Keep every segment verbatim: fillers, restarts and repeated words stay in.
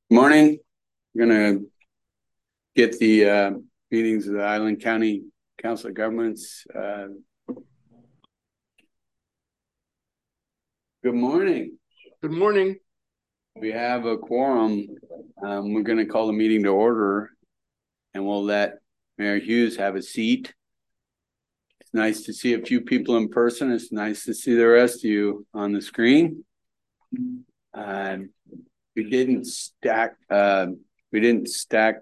Morning. We're going to get the uh, meetings of the Island County Council of Governments. Uh, good morning. Good morning. We have a quorum. Um, we're going to call the meeting to order, and we'll let Mayor Hughes have a seat. It's nice to see a few people in person. It's nice to see the rest of you on the screen. Uh, we didn't stack. Uh, we didn't stack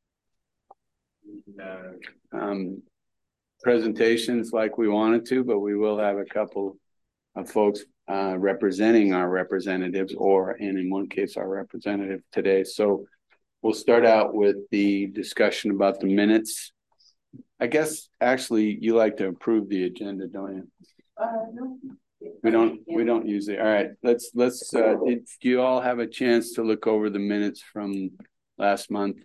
Uh, um, presentations like we wanted to, but we will have a couple of folks uh, representing our representatives, or and in one case our representative today. So we'll start out with the discussion about the minutes. I guess actually you like to approve the agenda, don't you? Uh, no. We don't. We don't use it. All right. Let's let's. Uh, did you all have a chance to look over the minutes from last month?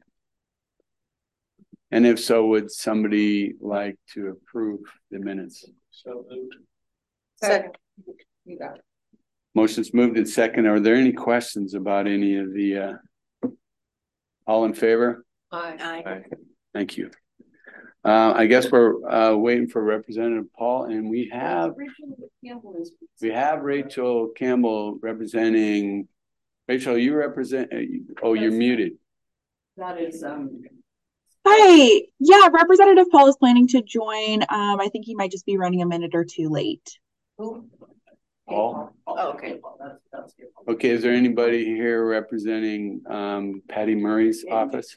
And if so, would somebody like to approve the minutes? So moved. Second. You got it. Motion's moved and second. Are there any questions about any of the, uh, all in favor? Aye. Aye. Aye. Thank you. Uh, I guess we're uh, waiting for Representative Paul, and we have, we have Rachel Campbell representing, Rachel, you represent, oh, you're muted. That is, um, Hi. Yeah, Representative Paul is planning to join. Um, I think he might just be running a minute or two late. who? Paul? Oh, okay. That's, that's good. Okay, is there anybody here representing um, Patty Murray's office?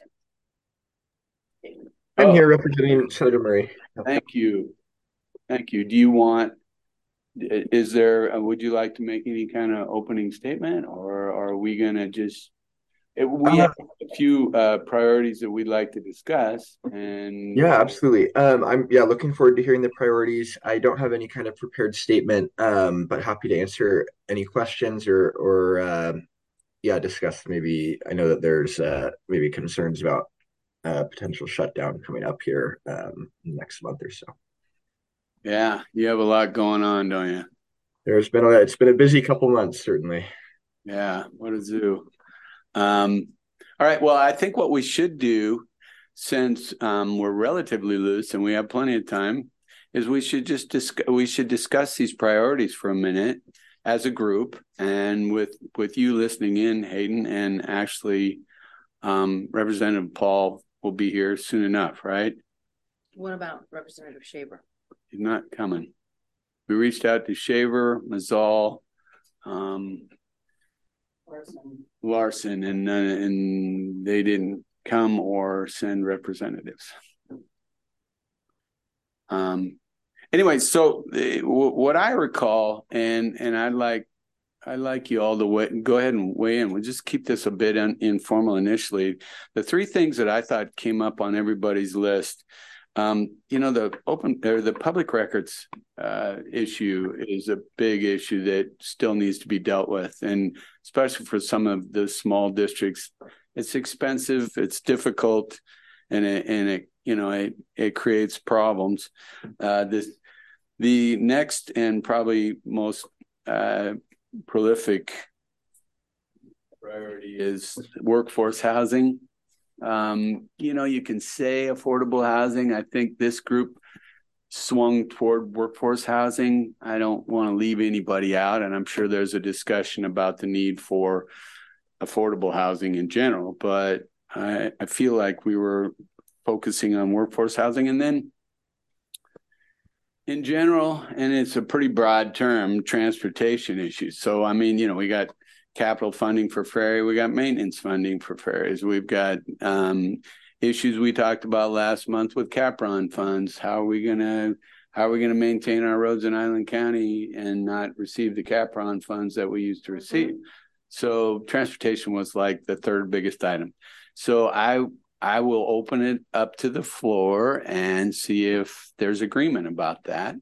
I'm oh, here representing Senator Murray. Thank you. Thank you. Do you want, is there, uh, would you like to make any kind of opening statement, or are we going to just, it, we uh, have a few uh, priorities that we'd like to discuss. And yeah, absolutely. Um, I'm yeah looking forward to hearing the priorities. I don't have any kind of prepared statement, um, but happy to answer any questions or or uh, yeah discuss maybe. I know that there's uh, maybe concerns about uh, potential shutdown coming up here um, next month or so. Yeah, you have a lot going on, don't you? There's been a it's been a busy couple months, certainly. Yeah, what a zoo. Um, all right. Well, I think what we should do, since um, we're relatively loose and we have plenty of time, is we should just discuss. We should discuss these priorities for a minute as a group, and with with you listening in, Hayden, and actually, um, Representative Paul will be here soon enough, right? What about Representative Shaver? He's not coming. We reached out to Shaver, Mazzal, um, Larson. Larson, and uh, and they didn't come or send representatives. Um. Anyway, so uh, what I recall, and and I'd like I'd like you all to weigh, go ahead and weigh in. We'll just keep this a bit un, informal initially. The three things that I thought came up on everybody's list. Um, you know, the open or the public records uh, issue is a big issue that still needs to be dealt with, and especially for some of the small districts, it's expensive, it's difficult, and it and it you know it it creates problems. Uh, this the next and probably most uh, prolific priority is workforce housing. Um, you know, you can say affordable housing. I think this group swung toward workforce housing. I don't want to leave anybody out, and I'm sure there's a discussion about the need for affordable housing in general, but I, I feel like we were focusing on workforce housing. And then in general, and it's a pretty broad term, transportation issues. So, I mean, you know, we got capital funding for ferry. We got maintenance funding for ferries. We've got um, issues we talked about last month with Capron funds. How are we gonna how are we gonna maintain our roads in Island County and not receive the Capron funds that we used to receive? So transportation was like the third biggest item. So I I will open it up to the floor and see if there's agreement about that.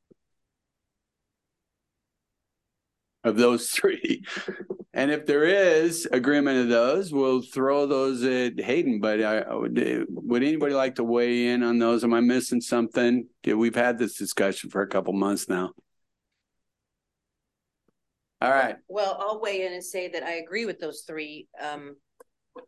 Of those three. And if there is agreement of those, we'll throw those at Hayden. But I, I would, would anybody like to weigh in on those? Am I missing something? Yeah, we've had this discussion for a couple months now. All right. Well, I'll weigh in and say that I agree with those three. Um,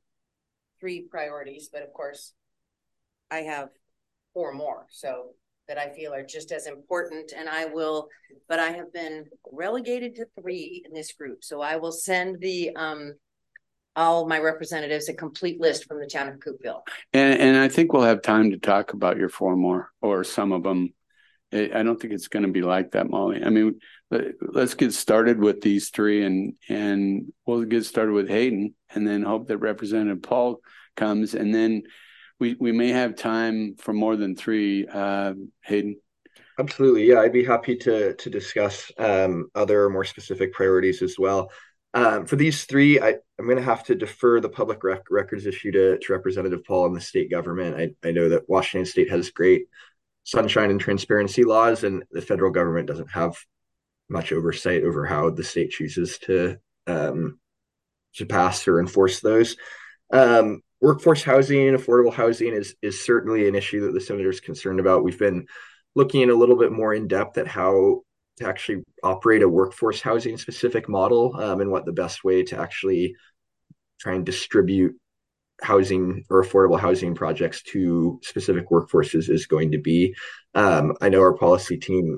three priorities, but of course, I have four more, so that I feel are just as important, and I will, but I have been relegated to three in this group, so I will send the, um, all my representatives a complete list from the town of Coopville. And, and I think we'll have time to talk about your four more or some of them. I don't think it's going to be like that, Molly. I mean, let's get started with these three, and and we'll get started with Hayden, and then hope that Representative Paul comes, and then we we may have time for more than three. Uh, Hayden. Absolutely, yeah, I'd be happy to to discuss um, other more specific priorities as well. Um, for these three, I, I'm going to have to defer the public rec- records issue to, to Representative Paul and the state government. I, I know that Washington State has great sunshine and transparency laws, and the federal government doesn't have much oversight over how the state chooses to um, to pass or enforce those. Um, workforce housing and affordable housing is is certainly an issue that the senator is concerned about. We've been looking a little bit more in depth at how to actually operate a workforce housing specific model, um, and what the best way to actually try and distribute housing or affordable housing projects to specific workforces is going to be. Um, I know our policy team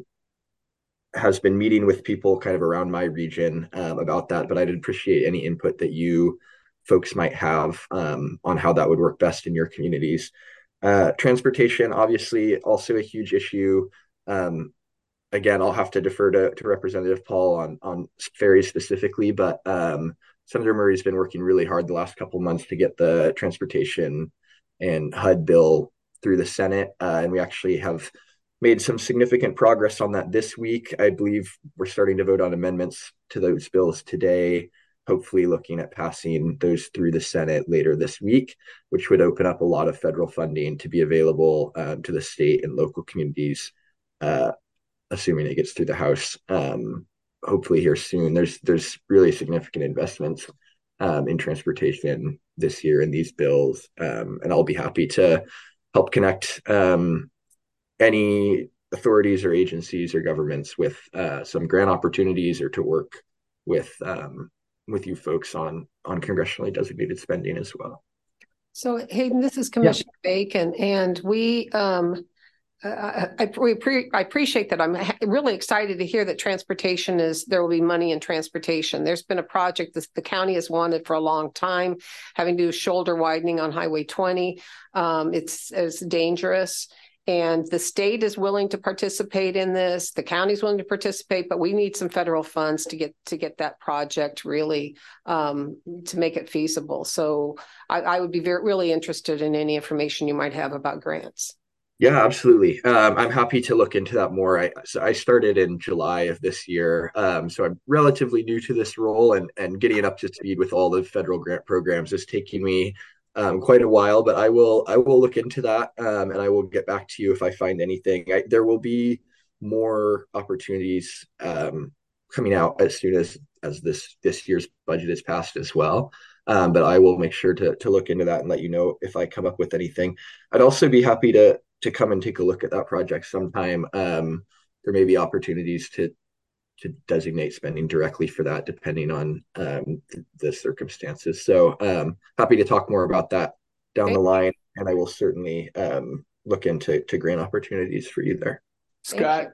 has been meeting with people kind of around my region um, about that, but I'd appreciate any input that you folks might have um, on how that would work best in your communities. Uh, transportation, obviously, also a huge issue. Um, again, I'll have to defer to, to Representative Paul on, on ferries specifically, but um, Senator Murray's been working really hard the last couple of months to get the transportation and H U D bill through the Senate. Uh, and we actually have made some significant progress on that this week. I believe we're starting to vote on amendments to those bills today, hopefully looking at passing those through the Senate later this week, which would open up a lot of federal funding to be available um, to the state and local communities, uh, assuming it gets through the House, um, hopefully here soon. There's there's really significant investments um, in transportation this year in these bills, um, and I'll be happy to help connect um, any authorities or agencies or governments with uh, some grant opportunities, or to work with um, with you folks on on congressionally designated spending as well. So Hayden, this is Commissioner yeah. Bacon, and we um, I, I, we pre, I appreciate that. I'm really excited to hear that transportation is, there will be money in transportation. There's been a project that the county has wanted for a long time, having to do shoulder widening on Highway twenty. Um, it's, it's dangerous. And the state is willing to participate in this. The county's willing to participate, but we need some federal funds to get to get that project really um, to make it feasible. So I, I would be very really interested in any information you might have about grants. Yeah, absolutely. Um, I'm happy to look into that more. I so I started in July of this year, um, so I'm relatively new to this role, and and getting up to speed with all the federal grant programs is taking me Um, quite a while, but I will I will look into that, um, and I will get back to you if I find anything. I, there will be more opportunities um, coming out as soon as as this this year's budget is passed as well. Um, but I will make sure to to look into that and let you know if I come up with anything. I'd also be happy to to come and take a look at that project sometime. Um, there may be opportunities to to designate spending directly for that, depending on um, the circumstances. So um, happy to talk more about that down the line, and I will certainly um, look into to grant opportunities for you there. Scott?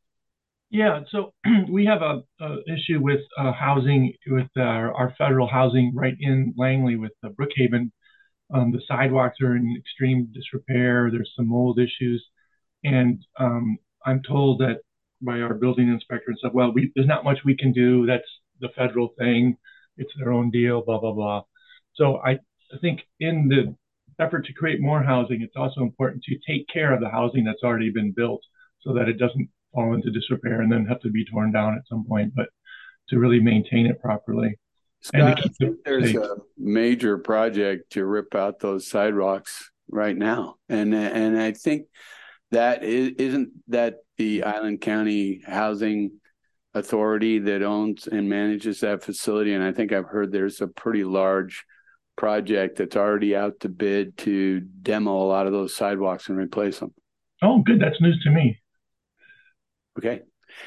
Yeah, so we have a, a issue with uh, housing, with our, our federal housing right in Langley with the Brookhaven. Um, the sidewalks are in extreme disrepair. There's some mold issues. And um, I'm told that by our building inspector and stuff, well, we, there's not much we can do. That's the federal thing. It's their own deal, blah, blah, blah. So I, I think in the effort to create more housing, it's also important to take care of the housing that's already been built so that it doesn't fall into disrepair and then have to be torn down at some point, but to really maintain it properly. Scott, I think there's safe. a major project to rip out those sidewalks right now. And, and I think that is, isn't that the Island County Housing Authority that owns and manages that facility? And I think I've heard there's a pretty large project that's already out to bid to demo a lot of those sidewalks and replace them. Oh, good. That's news to me. Okay.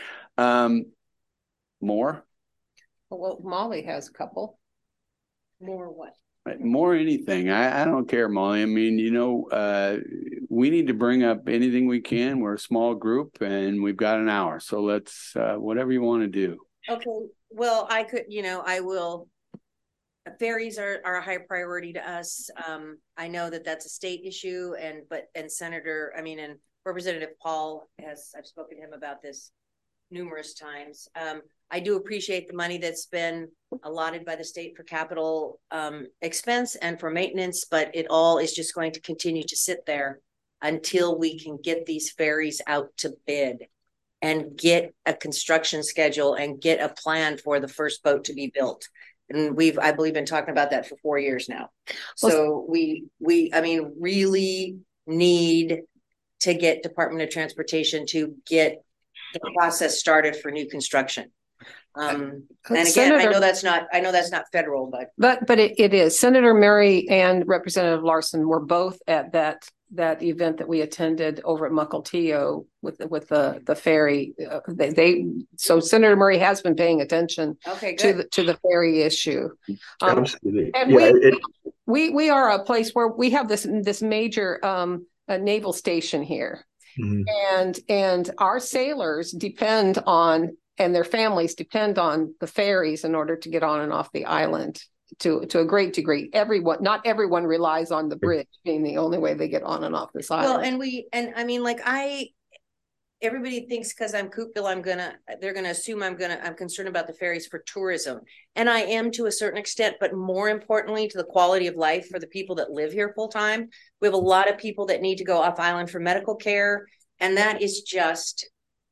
Um, more? Well, Molly has a couple. More what? More anything. I, I don't care, Molly. I mean, you know, uh, we need to bring up anything we can. We're a small group and we've got an hour. So let's, uh, whatever you want to do. Okay. Well, I could, you know, I will. Ferries are, are a high priority to us. Um, I know that that's a state issue, and but and Senator, I mean, and Representative Paul has, I've spoken to him about this numerous times. Um, I do appreciate the money that's been allotted by the state for capital um, expense and for maintenance, but it all is just going to continue to sit there until we can get these ferries out to bid and get a construction schedule and get a plan for the first boat to be built. And we've, I believe, been talking about that for four years now. So we, we, I mean, really need to get Department of Transportation to get the process started for new construction. Um, and again, Senator, I know that's not, I know that's not federal, but but but it, it is. Senator Murray and Representative Larson were both at that that event that we attended over at Mukilteo with the, with the the ferry. Uh, they, they so Senator Murray has been paying attention okay, to the to the ferry issue. Um, Absolutely, and yeah, we, it, we we are a place where we have this this major um, a naval station here, mm-hmm. and and our sailors depend on. And their families depend on the ferries in order to get on and off the island to, to a great degree. Everyone, not everyone relies on the bridge being the only way they get on and off this island. Well, and we, and I mean, like I, everybody thinks because I'm Coupeville, I'm gonna, they're gonna assume I'm gonna, I'm concerned about the ferries for tourism. And I am to a certain extent, but more importantly to the quality of life for the people that live here full time. We have a lot of people that need to go off island for medical care. And that is just,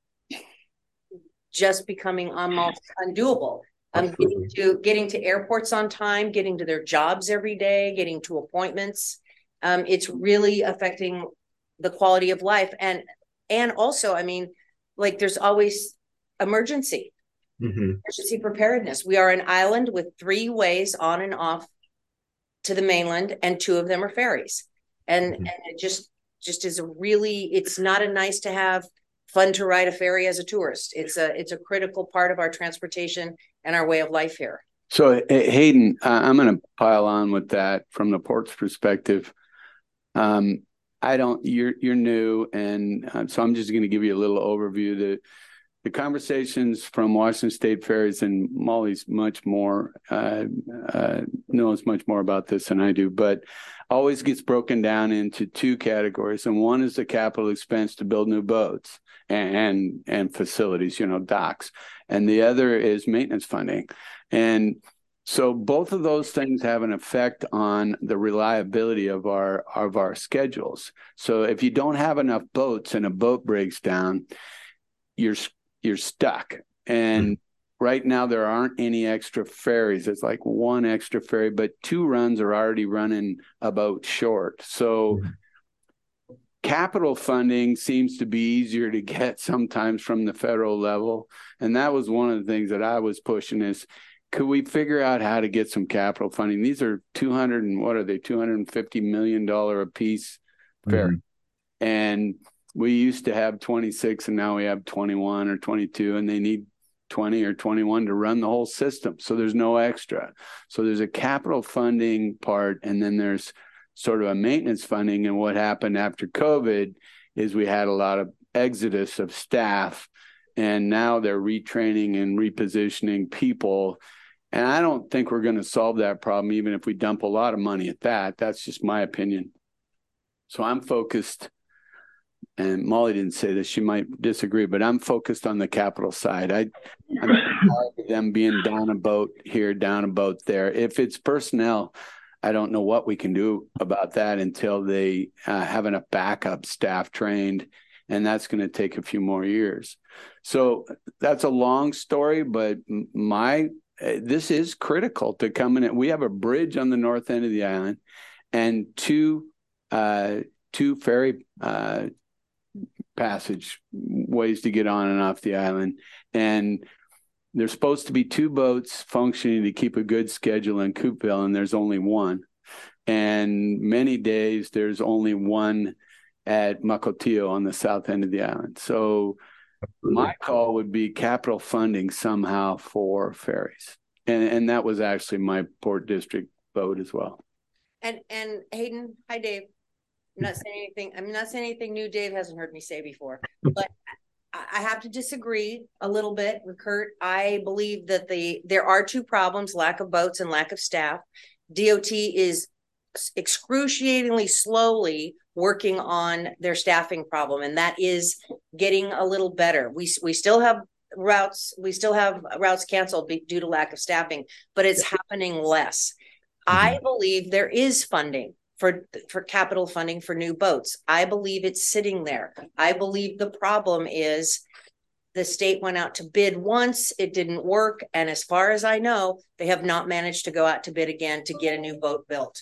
just becoming almost undoable. Um, getting to getting to airports on time, getting to their jobs every day, getting to appointments. Um, it's really affecting the quality of life. And and also, I mean, like there's always emergency, mm-hmm. emergency preparedness. We are an island with three ways on and off to the mainland, and two of them are ferries. And, mm-hmm. and it just just is a really, it's not a nice to have fun to ride a ferry as a tourist. It's a it's a critical part of our transportation and our way of life here. So Hayden, uh, I'm going to pile on with that from the port's perspective. Um, I don't. You're you're new, and uh, so I'm just going to give you a little overview. The the conversations from Washington State Ferries, and Molly's much more uh, uh, knows much more about this than I do, but always gets broken down into two categories, and one is the capital expense to build new boats and, and and facilities, you know, docks. And the other is maintenance funding. And so both of those things have an effect on the reliability of our of our schedules. So if you don't have enough boats and a boat breaks down, you're you're stuck. And mm-hmm. right now there aren't any extra ferries. It's like one extra ferry, but two runs are already running about short. So mm-hmm. capital funding seems to be easier to get sometimes from the federal level. And that was one of the things that I was pushing is, could we figure out how to get some capital funding? These are two hundred and what are they, two hundred fifty million dollars a piece ferry. Mm-hmm. And we used to have twenty-six and now we have twenty-one or twenty-two, and they need twenty or twenty-one to run the whole system. So there's no extra. So there's a capital funding part, and then there's sort of a maintenance funding. And what happened after COVID is we had a lot of exodus of staff, and now they're retraining and repositioning people. And I don't think we're going to solve that problem, even if we dump a lot of money at that. That's just my opinion. So I'm focused, and Molly didn't say this, she might disagree, but I'm focused on the capital side. I, I'm tired of them being down a boat here, down a boat there. If it's personnel, I don't know what we can do about that until they uh, have enough backup staff trained, and that's going to take a few more years. So that's a long story, but my uh, this is critical to come in. We have a bridge on the north end of the island and two uh, two ferry uh, passage ways to get on and off the island. And there's supposed to be two boats functioning to keep a good schedule in Coupeville, and there's only one. And many days there's only one at Mukilteo on the south end of the island. So my call would be capital funding somehow for ferries. And, and that was actually my Port District boat as well. And, and Hayden, hi, Dave. I'm not saying anything. I'm not saying anything new Dave hasn't heard me say before, but I have to disagree a little bit with Kurt. I believe that the there are two problems: lack of boats and lack of staff. D O T is excruciatingly slowly working on their staffing problem, and that is getting a little better. We we still have routes, we still have routes canceled due to lack of staffing, but it's yeah. happening less. Mm-hmm. I believe there is funding for for capital funding for new boats. I believe it's sitting there. I believe the problem is the state went out to bid once, it didn't work, and as far as I know, they have not managed to go out to bid again to get a new boat built.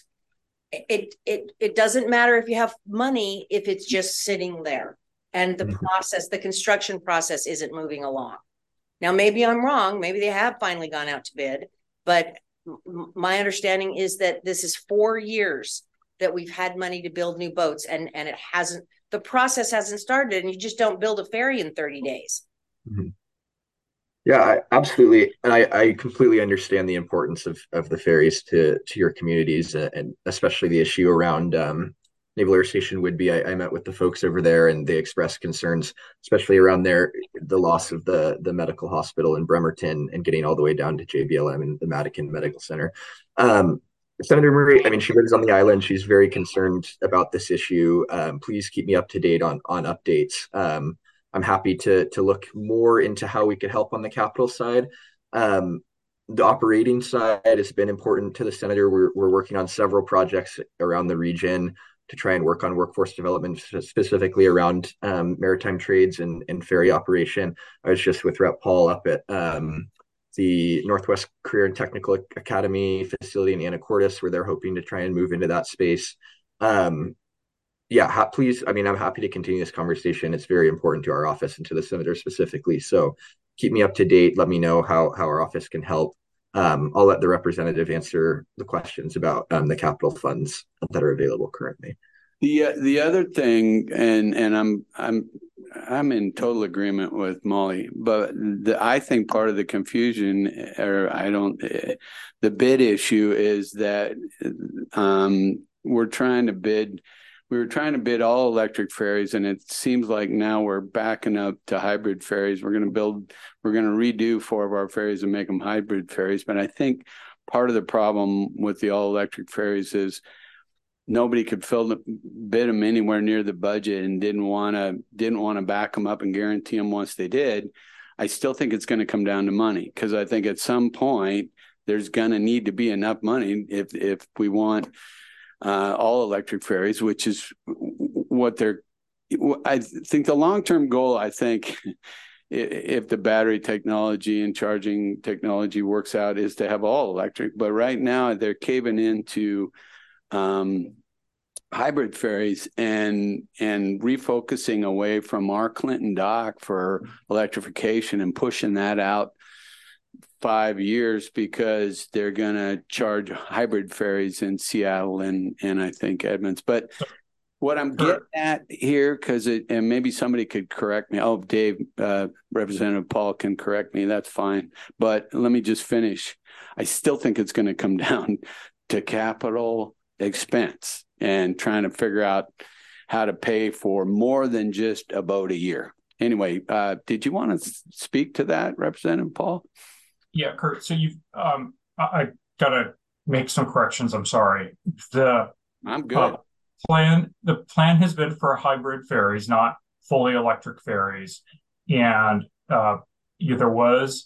It it it doesn't matter if you have money if it's just sitting there and the mm-hmm. process, the construction process isn't moving along. Now, maybe I'm wrong, maybe they have finally gone out to bid, but my understanding is that this is four years that we've had money to build new boats, and, and it hasn't, the process hasn't started, and you just don't build a ferry in thirty days. Mm-hmm. Yeah, I, absolutely. And I, I completely understand the importance of, of the ferries to, to your communities, uh, and especially the issue around um, Naval Air Station Whidbey. I, I met with the folks over there, and they expressed concerns, especially around their the loss of the, the medical hospital in Bremerton and getting all the way down to J B L M and the Madigan Medical Center. Um, Senator Murray, I mean, she lives on the island. She's very concerned about this issue. Um, please keep me up to date on on updates. Um, I'm happy to to look more into how we could help on the capital side. Um, the operating side has been important to the senator. We're we're working on several projects around the region to try and work on workforce development, specifically around um, maritime trades and, and ferry operation. I was just with Rep Paul up at um, the Northwest Career and Technical Academy facility in Anacortes, where they're hoping to try and move into that space. Um, yeah, ha- please. I mean, I'm happy to continue this conversation. It's very important to our office and to the senator specifically. So keep me up to date. Let me know how, how our office can help. Um, I'll let the representative answer the questions about um, the capital funds that are available currently. The uh, the other thing, and and I'm I'm I'm in total agreement with Molly, but the, I think part of the confusion, or I don't, the bid issue is that um, we're trying to bid. We were trying to bid all electric ferries, and it seems like now we're backing up to hybrid ferries. We're going to build, we're going to redo four of our ferries and make them hybrid ferries. But I think part of the problem with the all electric ferries is nobody could fill the, bid them anywhere near the budget, and didn't want to didn't want to back them up and guarantee them once they did. I still think it's going to come down to money, because I think at some point there's going to need to be enough money if if we want Uh, all electric ferries, which is what they're, I think the long-term goal, I think, if the battery technology and charging technology works out, is to have all electric. But right now they're caving into um, hybrid ferries and and refocusing away from our Clinton dock for electrification and pushing that out five years because they're going to charge hybrid ferries in Seattle and and I think Edmonds. But what I'm getting at here, because it, and maybe somebody could correct me. Oh, Dave, uh, Representative Paul can correct me. That's fine. But let me just finish. I still think it's going to come down to capital expense and trying to figure out how to pay for more than just a boat a year. Anyway, uh, did you want to speak to that, Representative Paul? Yeah, Kurt. So you've, um, I, I got to make some corrections. I'm sorry. The I'm good. Uh, plan, the plan has been for hybrid ferries, not fully electric ferries. And uh, yeah, there was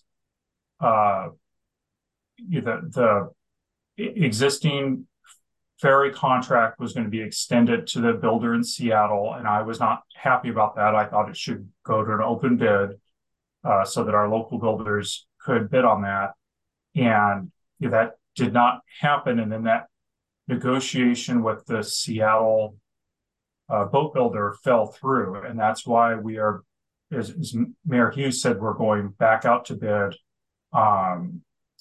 uh, yeah, the, the existing ferry contract was going to be extended to the builder in Seattle, and I was not happy about that. I thought it should go to an open bid uh, so that our local builders could bid on that, and yeah, that did not happen. And then that negotiation with the Seattle uh, boat builder fell through, and that's why we are, as, as Mayor Hughes said, we're going back out to bid um,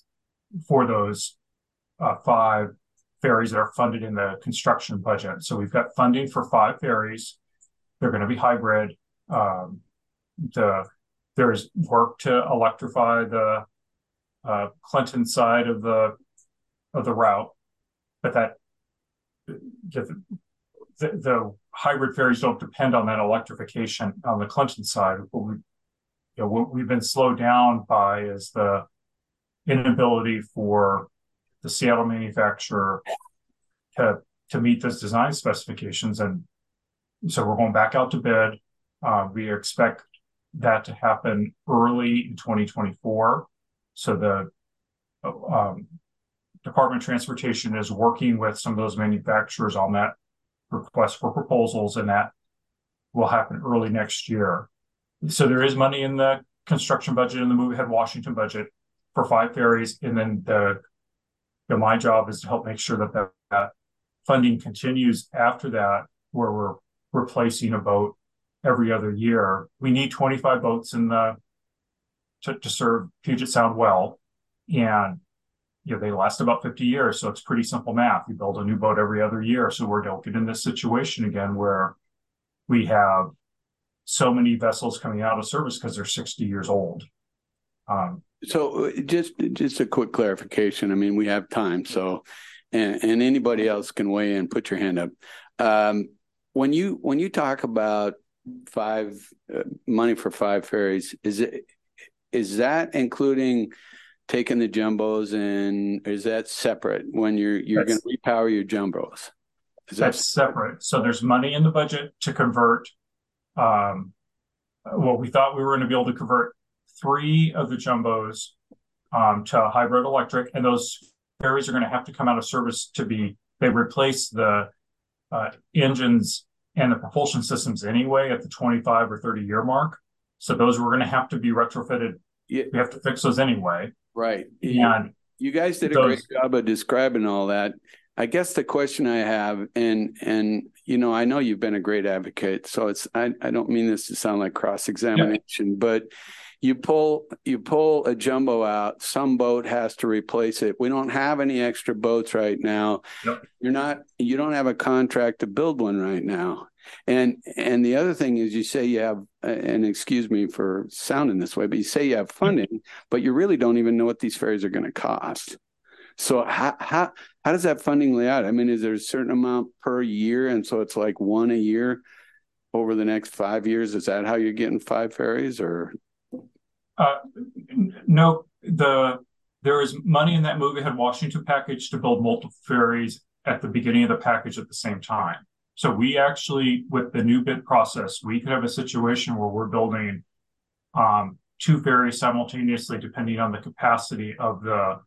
for those uh, five ferries that are funded in the construction budget. So we've got funding for five ferries. They're going to be hybrid. Um, the There's work to electrify the uh, Clinton side of the of the route, but that the, the, the hybrid ferries don't depend on that electrification on the Clinton side. What we, you know, what we've been slowed down by is the inability for the Seattle manufacturer to to meet those design specifications, and so we're going back out to bid. Uh, we expect that to happen early in twenty twenty-four. So the um, Department of Transportation is working with some of those manufacturers on that request for proposals, and that will happen early next year. So there is money in the construction budget and the Move Ahead Washington budget for five ferries, and then the you know, my job is to help make sure that that, that funding continues after that, where we're replacing a boat every other year. We need twenty-five boats in the to, to serve Puget Sound well, and you know they last about fifty years, so it's pretty simple math. You build a new boat every other year, so we're don't get in this situation again where we have so many vessels coming out of service because they're sixty years old. Um, so just just a quick clarification. I mean, we have time, so and, and anybody else can weigh in. Put your hand up. Um, when you when you talk about five uh, money for five ferries, is it is that including taking the jumbos, and is that separate when you're you're going to repower your jumbos? Is that that's separate? So there's money in the budget to convert. Um, well, we thought we were going to be able to convert three of the jumbos um, to hybrid electric, and those ferries are going to have to come out of service to be. They replace the uh, engines and the propulsion systems anyway at the twenty-five or thirty year mark. So those were going to have to be retrofitted. Yeah. We have to fix those anyway. Right. And you guys did a those, great job of describing all that. I guess the question I have, and and you know, I know you've been a great advocate, so it's I, I don't mean this to sound like cross-examination, yeah. but you pull you pull a jumbo out, some boat has to replace it. We don't have any extra boats right now. Yep. You're not you don't have a contract to build one right now. And and the other thing is you say you have, and excuse me for sounding this way, but you say you have funding, but you really don't even know what these ferries are going to cost. So how, how how does that funding lay out? I mean, is there a certain amount per year? And so it's like one a year over the next five years? Is that how you're getting five ferries or? Uh, no, the there is money in that Move Ahead Washington package to build multiple ferries at the beginning of the package at the same time. So we actually, with the new bid process, we could have a situation where we're building um, two ferries simultaneously, depending on the capacity of the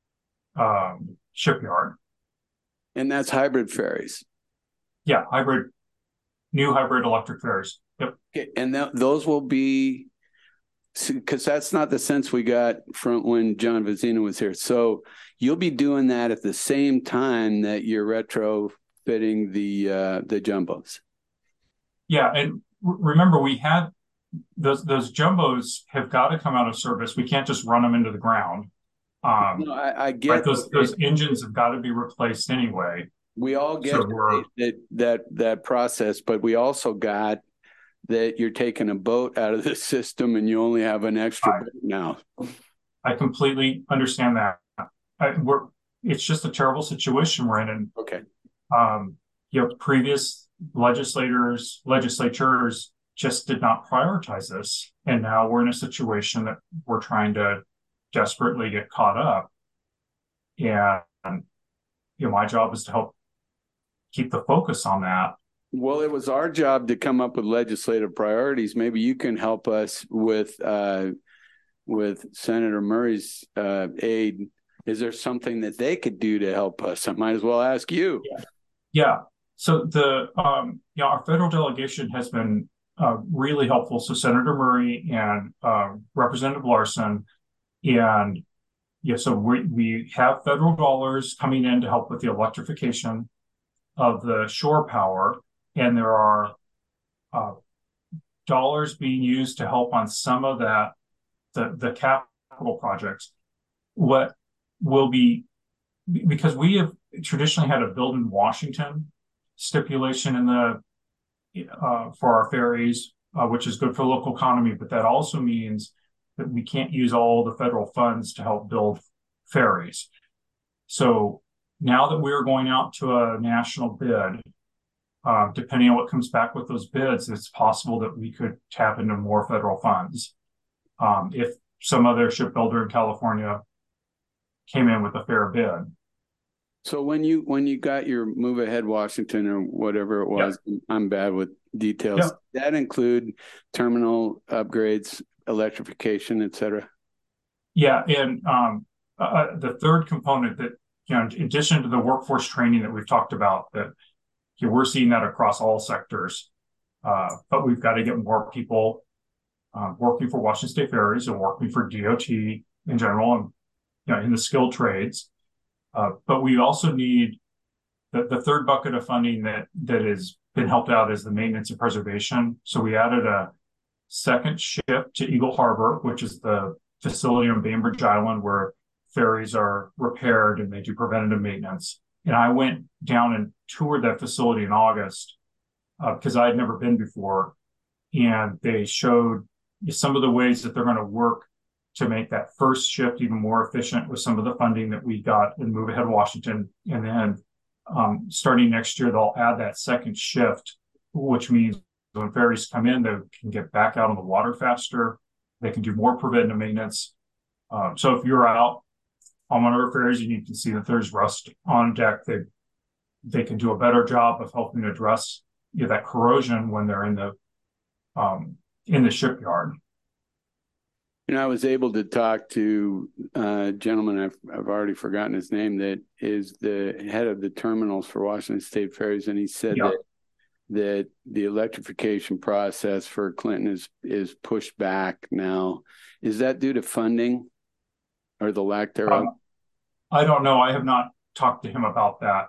um, shipyard. And that's hybrid ferries. Yeah, hybrid, new hybrid electric ferries. Yep. Okay, and th- those will be, because that's not the sense we got from when John Vizina was here. So you'll be doing that at the same time that you're retro. Fitting the uh, the jumbos. Yeah, and remember we had those those jumbos have got to come out of service. We can't just run them into the ground. Um, no, I, I get right? those those engines have got to be replaced anyway. We all get so that that that process, but we also got that you're taking a boat out of the system and you only have an extra I, boat now. I completely understand that. I, we're it's just a terrible situation we're in. And okay. Um, you know, previous legislators, legislatures just did not prioritize this. And now we're in a situation that we're trying to desperately get caught up. And, you know, my job is to help keep the focus on that. Well, it was our job to come up with legislative priorities. Maybe you can help us with, uh, with Senator Murray's uh, aid. Is there something that they could do to help us? I might as well ask you. Yeah. Yeah. So the um, you know, our federal delegation has been uh, really helpful. So Senator Murray and uh, Representative Larson, and yeah, so we we have federal dollars coming in to help with the electrification of the shore power, and there are uh, dollars being used to help on some of that the the capital projects. What will be because we have traditionally had a build in Washington stipulation in the uh, for our ferries, uh, which is good for the local economy, but that also means that we can't use all the federal funds to help build ferries. So now that we're going out to a national bid, uh, depending on what comes back with those bids, it's possible that we could tap into more federal funds. Um, if some other shipbuilder in California came in with a fair bid. So when you when you got your Move Ahead Washington or whatever it was, yep. I'm bad with details. Yep. That include terminal upgrades, electrification, et cetera. Yeah, and um, uh, the third component that, you know, in addition to the workforce training that we've talked about, that you know, we're seeing that across all sectors, uh, but we've got to get more people uh, working for Washington State Ferries and working for D O T in general, and you know, in the skilled trades. Uh, but we also need the, the third bucket of funding that that has been helped out is the maintenance and preservation. So we added a second shift to Eagle Harbor, which is the facility on Bainbridge Island where ferries are repaired and they do preventative maintenance. And I went down and toured that facility in August uh, because I had never been before. And they showed some of the ways that they're going to work to make that first shift even more efficient with some of the funding that we got in Move Ahead Washington. And then um, starting next year, they'll add that second shift, which means when ferries come in, they can get back out on the water faster. They can do more preventive maintenance. Um, so if you're out on one of our ferries and you can see that there's rust on deck, they they can do a better job of helping address you know, that corrosion when they're in the um, in the shipyard. You know, I was able to talk to a gentleman, I've, I've already forgotten his name, that is the head of the terminals for Washington State Ferries, and he said yep. that that the electrification process for Clinton is is pushed back now. Is that due to funding or the lack thereof? Um, I don't know. I have not talked to him about that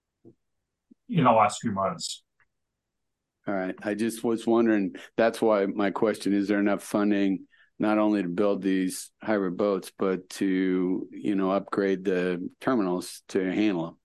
in the last few months. All right. I just was wondering, that's why my question, is there enough funding not only to build these hybrid boats, but to, you know, upgrade the terminals to handle them?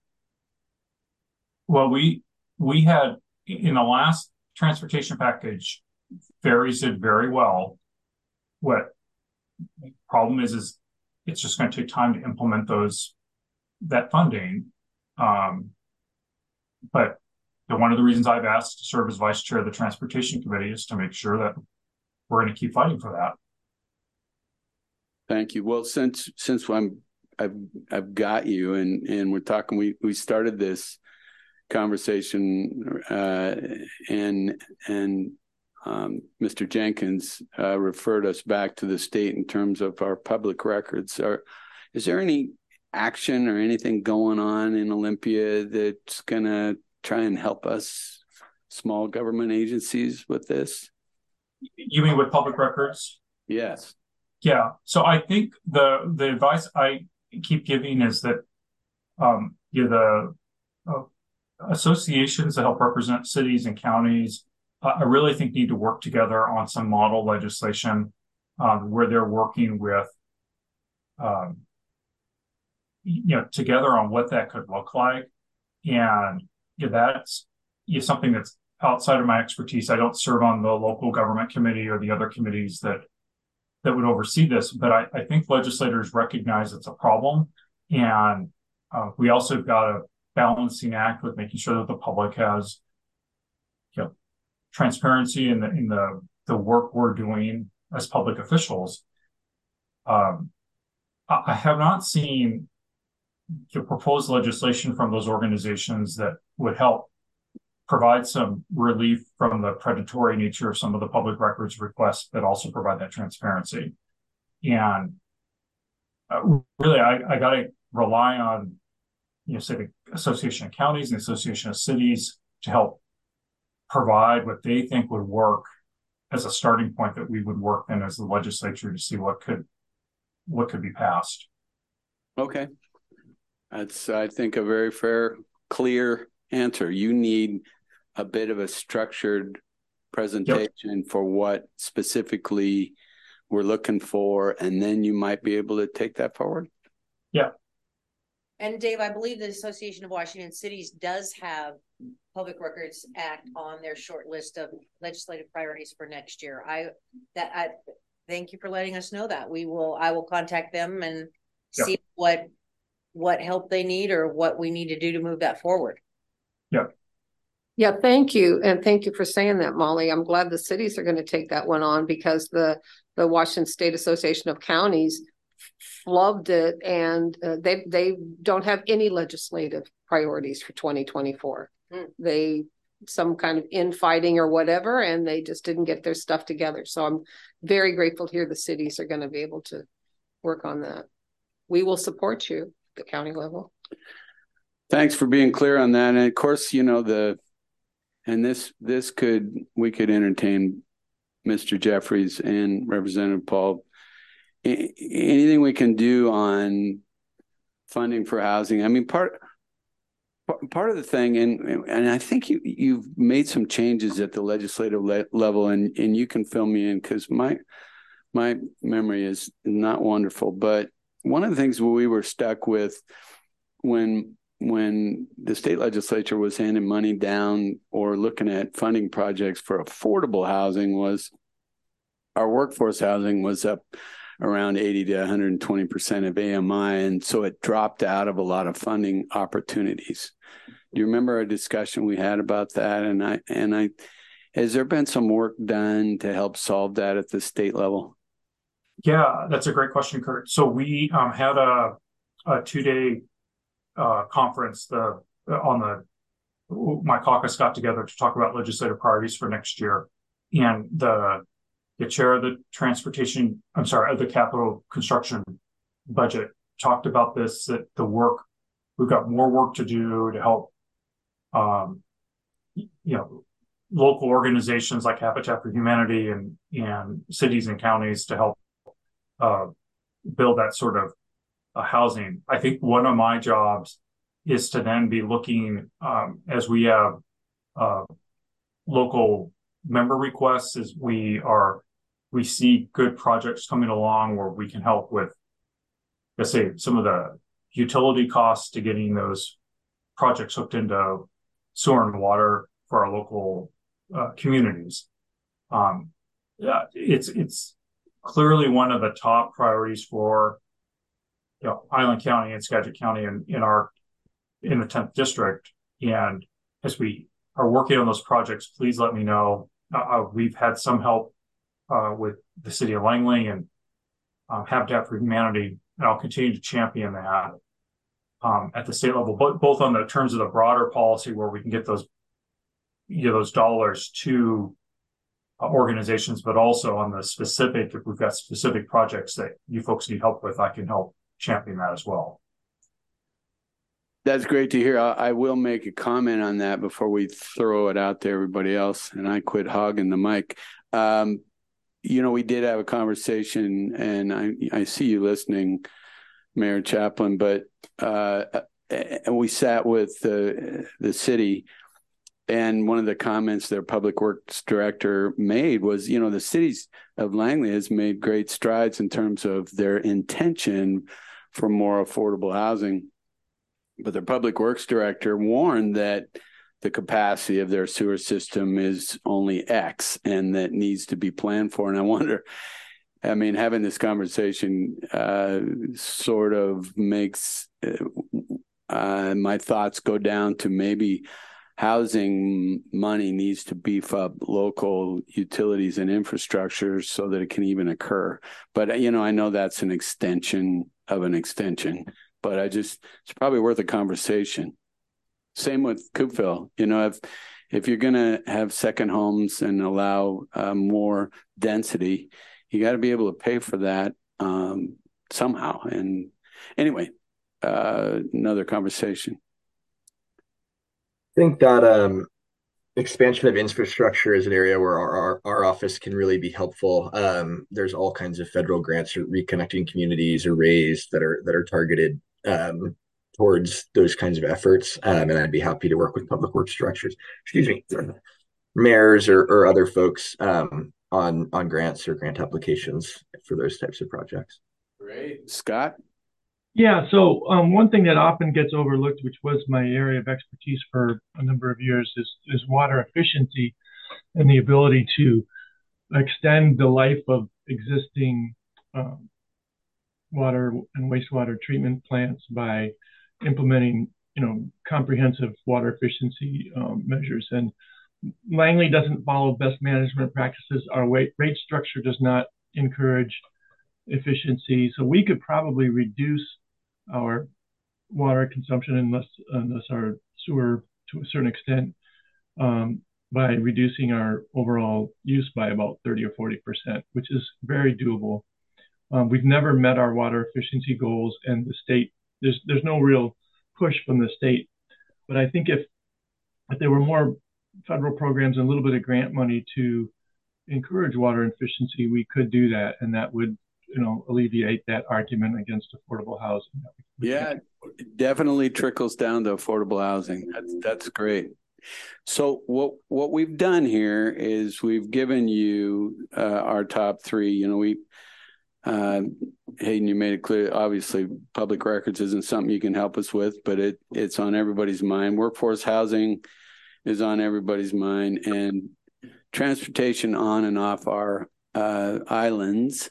Well, we we had, in the last transportation package, ferries did very well. What the problem is, is it's just going to take time to implement those, that funding. Um, but you know, one of the reasons I've asked to serve as vice chair of the transportation committee is to make sure that we're going to keep fighting for that. Thank you. Well, since since I'm I've I've got you and and we're talking, we we started this conversation uh, and and um, Mister Jenkins uh, referred us back to the state in terms of our public records. Are is there any action or anything going on in Olympia that's going to try and help us small government agencies with this? You mean with public records? Yes. Yeah. So I think the the advice I keep giving is that um, you know, the uh, associations that help represent cities and counties, uh, I really think need to work together on some model legislation um, where they're working with, um, you know, together on what that could look like. And you know, that's you know, something that's outside of my expertise. I don't serve on the local government committee or the other committees that that would oversee this, but I, I think legislators recognize it's a problem. And uh, we also got a balancing act with making sure that the public has you know, transparency in the, in the, the work we're doing as public officials. Um, I, I have not seen the proposed legislation from those organizations that would help provide some relief from the predatory nature of some of the public records requests that also provide that transparency. And uh, really, I, I got to rely on, you know, say the Association of Counties and the Association of Cities to help provide what they think would work as a starting point that we would work in as the legislature to see what could, what could be passed. Okay. That's, I think, a very fair, clear answer. You need a bit of a structured presentation yep. for what specifically we're looking for, and then you might be able to take that forward. Yeah. And Dave, I believe the Association of Washington Cities does have Public Records Act on their short list of legislative priorities for next year. I that I thank you for letting us know that. We will I will contact them and yep. see what what help they need or what we need to do to move that forward. Yeah. Yeah, thank you. And thank you for saying that, Molly. I'm glad the cities are going to take that one on, because the, the Washington State Association of Counties flubbed it, and uh, they, they don't have any legislative priorities for twenty twenty-four. Mm. They, some kind of infighting or whatever, and they just didn't get their stuff together. So I'm very grateful to hear the cities are going to be able to work on that. We will support you at the county level. Thanks for being clear on that. And of course, you know, the, and this, this could, we could entertain Mister Jeffries and Representative Paul. A- anything we can do on funding for housing. I mean, part, part of the thing, and and I think you, you've made some changes at the legislative le- level, and, and you can fill me in, because my, my memory is not wonderful. But one of the things we were stuck with when when the state legislature was handing money down or looking at funding projects for affordable housing was our workforce housing was up around eighty to one hundred twenty percent of A M I. And so it dropped out of a lot of funding opportunities. Do you remember a discussion we had about that? And I, and I, has there been some work done to help solve that at the state level? Yeah, that's a great question, Kurt. So we um, had a, a two-day uh, conference the on the my caucus got together to talk about legislative priorities for next year, and the the chair of the transportation, I'm sorry, of the capital construction budget talked about this, that the work, we've got more work to do to help, um, you know, local organizations like Habitat for Humanity and, and cities and counties to help uh, build that sort of uh, housing. I think one of my jobs is to then be looking, um, as we have uh, local member requests, as we are we see good projects coming along where we can help with, let's say, some of the utility costs to getting those projects hooked into sewer and water for our local uh, communities. Um, yeah, it's it's clearly one of the top priorities for, you know, Island County and Skagit County and in our in the tenth district. And as we are working on those projects, please let me know. Uh, we've had some help Uh, with the city of Langley and um, Habitat for Humanity, and I'll continue to champion that um, at the state level, but both on the terms of the broader policy where we can get those, you know, those dollars to uh, organizations, but also on the specific, if we've got specific projects that you folks need help with, I can help champion that as well. That's great to hear. I, I will make a comment on that before we throw it out to everybody else, and I quit hogging the mic. Um, You know, we did have a conversation, and I, I see you listening, Mayor Chaplin, but uh, and we sat with the, the city, and one of the comments their public works director made was, you know, the cities of Langley has made great strides in terms of their intention for more affordable housing. But their public works director warned that the capacity of their sewer system is only X, and that needs to be planned for. And I wonder, I mean, having this conversation uh, sort of makes uh, my thoughts go down to maybe housing money needs to beef up local utilities and infrastructure so that it can even occur. But, you know, I know that's an extension of an extension, but I just, it's probably worth a conversation. Same with Coupeville. You know, if if you're going to have second homes and allow uh, more density, you got to be able to pay for that um, somehow. And anyway, uh, another conversation. I think that um, expansion of infrastructure is an area where our, our, our office can really be helpful. Um, there's all kinds of federal grants or reconnecting communities or RAISE that are that are targeted um, towards those kinds of efforts. Um, and I'd be happy to work with public works directors, excuse me, mayors or, or other folks um, on, on grants or grant applications for those types of projects. Great. Scott? Yeah, so um, one thing that often gets overlooked, which was my area of expertise for a number of years, is, is water efficiency and the ability to extend the life of existing um, water and wastewater treatment plants by implementing, you know, comprehensive water efficiency um, measures. And Langley doesn't follow best management practices. Our rate, rate structure does not encourage efficiency. So we could probably reduce our water consumption unless, unless our sewer to a certain extent um, by reducing our overall use by about thirty or forty percent, which is very doable. Um, we've never met our water efficiency goals, and the state, there's there's no real push from the state. But I think if, if there were more federal programs and a little bit of grant money to encourage water efficiency, we could do that, and that would, you know, alleviate that argument against affordable housing. Yeah, it definitely trickles down to affordable housing. That's that's great. So what what we've done here is we've given you uh, our top three. You know, we uh, Hayden, you made it clear. Obviously, public records isn't something you can help us with, but it it's on everybody's mind. Workforce housing is on everybody's mind, and transportation on and off our uh, islands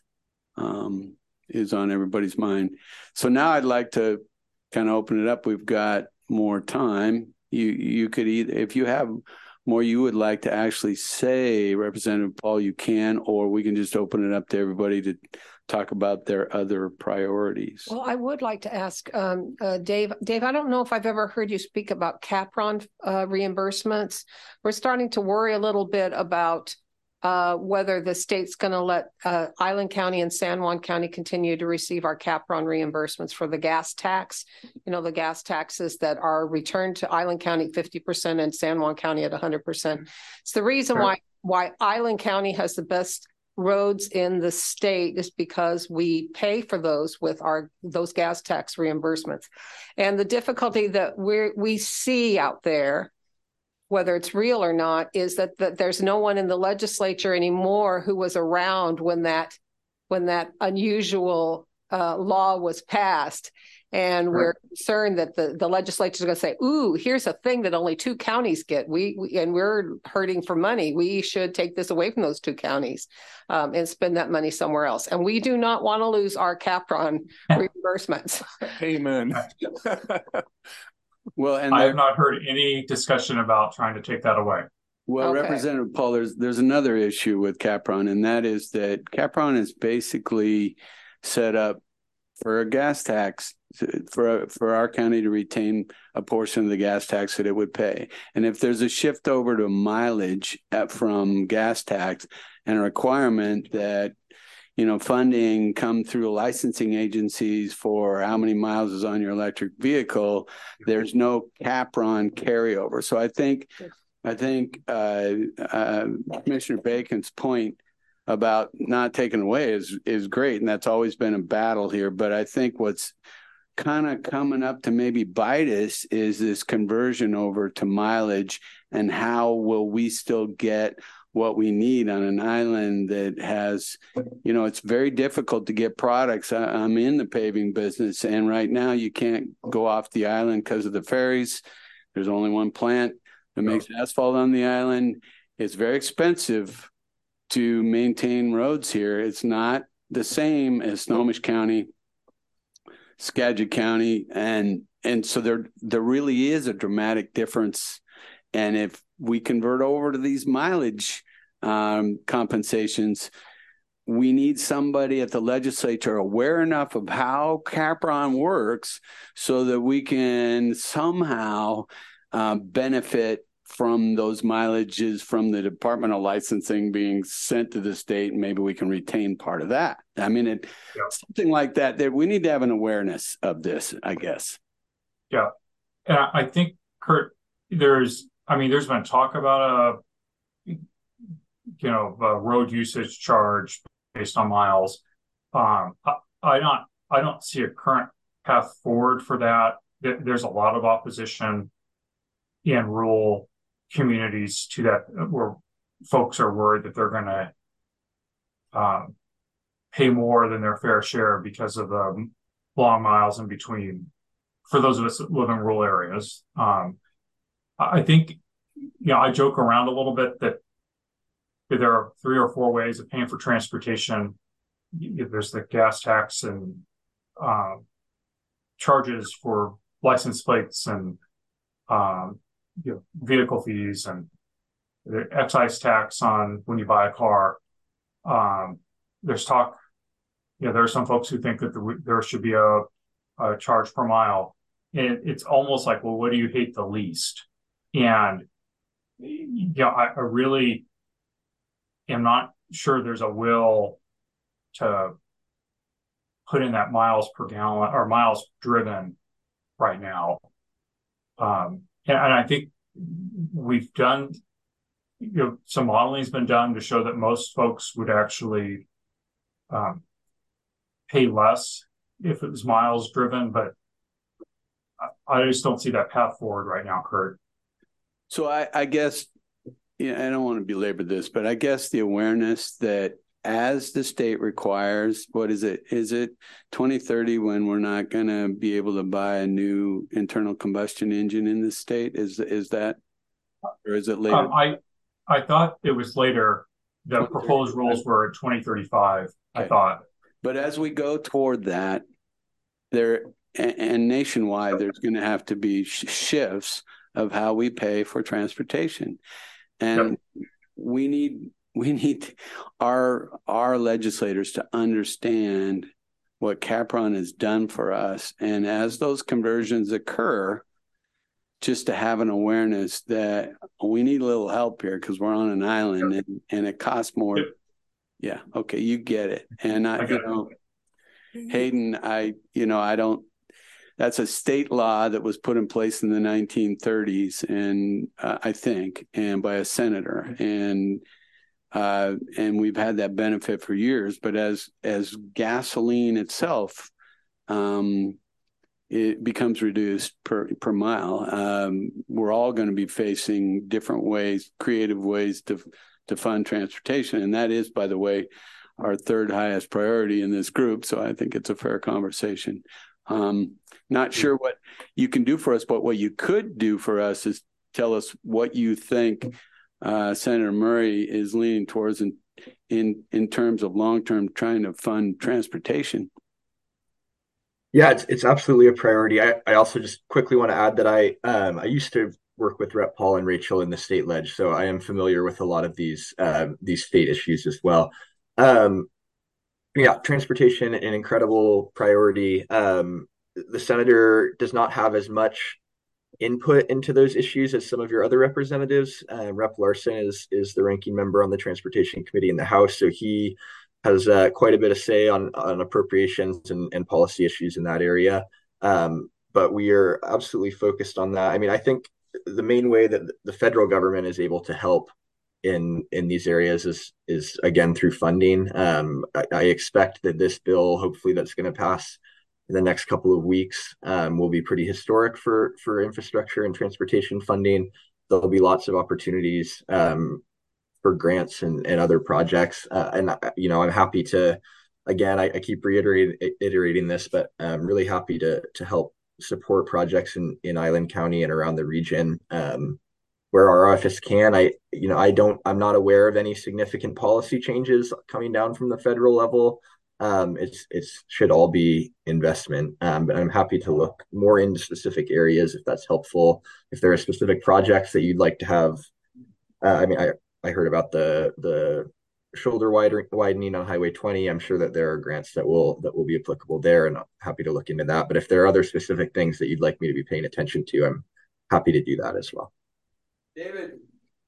um, is on everybody's mind. So now I'd like to kind of open it up. We've got more time. You you could either, if you have more you would like to actually say, Representative Paul, you can, or we can just open it up to everybody to talk about their other priorities. Well, I would like to ask um, uh, Dave. Dave, I don't know if I've ever heard you speak about Capron uh, reimbursements. We're starting to worry a little bit about uh, whether the state's going to let uh, Island County and San Juan County continue to receive our Capron reimbursements for the gas tax. You know, the gas taxes that are returned to Island County fifty percent and San Juan County at one hundred percent. It's the reason why why Island County has the best roads in the state is because we pay for those with our those gas tax reimbursements. And the difficulty that we we see out there, whether it's real or not, is that, that there's no one in the legislature anymore who was around when that when that unusual uh, law was passed. And we're right. concerned that the, the legislature is going to say, ooh, here's a thing that only two counties get. We, we and we're hurting for money. We should take this away from those two counties um, and spend that money somewhere else. And we do not want to lose our Capron reimbursements. Amen. Well, and I have not heard any discussion about trying to take that away. Well, okay. Representative Paul, there's there's another issue with Capron, and that is that Capron is basically set up for a gas tax for for our county to retain a portion of the gas tax that it would pay. And if there's a shift over to mileage at, from gas tax and a requirement that, you know, funding come through licensing agencies for how many miles is on your electric vehicle, there's no Capron carryover. So I think, I think uh, uh, Commissioner Bacon's point about not taking away is is great, and that's always been a battle here. But I think what's kind of coming up to maybe bite us is this conversion over to mileage, and how will we still get what we need on an island that has, you know, it's very difficult to get products. I, I'm in the paving business, and right now you can't go off the island because of the ferries. There's only one plant that makes asphalt on the island. It's very expensive to maintain roads here. It's not the same as Snohomish County, Skagit County, and and so there there really is a dramatic difference. And if we convert over to these mileage um, compensations, we need somebody at the legislature aware enough of how Capron works so that we can somehow uh, benefit from those mileages from the Department of Licensing being sent to the state, and maybe we can retain part of that. I mean, it, yeah. something like that, that we need to have an awareness of this, I guess. Yeah. And I think, Kurt, there's, I mean, there's been talk about a, you know, a road usage charge based on miles. Um, I, I don't, I don't see a current path forward for that. There's a lot of opposition in rural communities to that, where folks are worried that they're going to um, pay more than their fair share because of the long miles in between for those of us that live in rural areas. Um, I think, you know, I joke around a little bit that there are three or four ways of paying for transportation. There's the gas tax and uh, charges for license plates and um, you know, vehicle fees and the excise tax on when you buy a car. Um, there's talk, you know, there are some folks who think that the, there should be a, a charge per mile. And it's almost like, well, what do you hate the least? And, you know, I, I really am not sure there's a will to put in that miles per gallon or miles driven right now. Um, and, and I think we've done, you know, some modeling has been done to show that most folks would actually um, pay less if it was miles driven, but I, I just don't see that path forward right now, Kurt. So I, I guess, yeah, I don't want to belabor this, but I guess the awareness that as the state requires, what is it? Is it twenty thirty when we're not going to be able to buy a new internal combustion engine in the state? Is is that, or is it later? Um, I I thought it was later. The proposed rules were at twenty thirty-five. Okay. I thought. But as we go toward that, there and, and nationwide, there's going to have to be sh- shifts of how we pay for transportation, and yep. we need. We need our our legislators to understand what Capron has done for us. And as those conversions occur, just to have an awareness that we need a little help here because we're on an island and, and it costs more. Yeah, okay, you get it. And I, I you know, it. Hayden, I, you know, I don't, that's a state law that was put in place in the nineteen thirties, and uh, I think, and by a senator. And Uh, and we've had that benefit for years, but as as gasoline itself, um, it becomes reduced per per mile. Um, we're all going to be facing different ways, creative ways to to fund transportation, and that is, by the way, our third highest priority in this group. So I think it's a fair conversation. Um, not sure what you can do for us, but what you could do for us is tell us what you think. Uh, Senator Murray is leaning towards in in, in terms of long-term trying to fund transportation. Yeah, it's it's absolutely a priority. I, I also just quickly want to add that I um, I used to work with Representative Paul and Rachel in the state ledge, so I am familiar with a lot of these uh, these state issues as well. Um, yeah, transportation, an incredible priority. Um, the senator does not have as much input into those issues as some of your other representatives. Uh, Representative Larson is is the ranking member on the Transportation Committee in the House, so he has uh, quite a bit of say on on appropriations and, and policy issues in that area. Um, but we are absolutely focused on that. I mean, I think the main way that the federal government is able to help in in these areas is is again through funding. Um, I, I expect that this bill, hopefully, that's going to pass in the next couple of weeks, um, will be pretty historic for for infrastructure and transportation funding. There'll be lots of opportunities um, for grants and, and other projects. Uh, and, you know, I'm happy to, again, I, I keep reiterating iterating this, but I'm really happy to to help support projects in, in Island County and around the region um, where our office can. I, you know, I don't, I'm not aware of any significant policy changes coming down from the federal level. Um, it's it's should all be investment, um, but I'm happy to look more into specific areas if that's helpful. If there are specific projects that you'd like to have, uh, I mean, I, I heard about the the shoulder wider, widening on Highway twenty. I'm sure that there are grants that will that will be applicable there, and I'm happy to look into that. But if there are other specific things that you'd like me to be paying attention to, I'm happy to do that as well. David,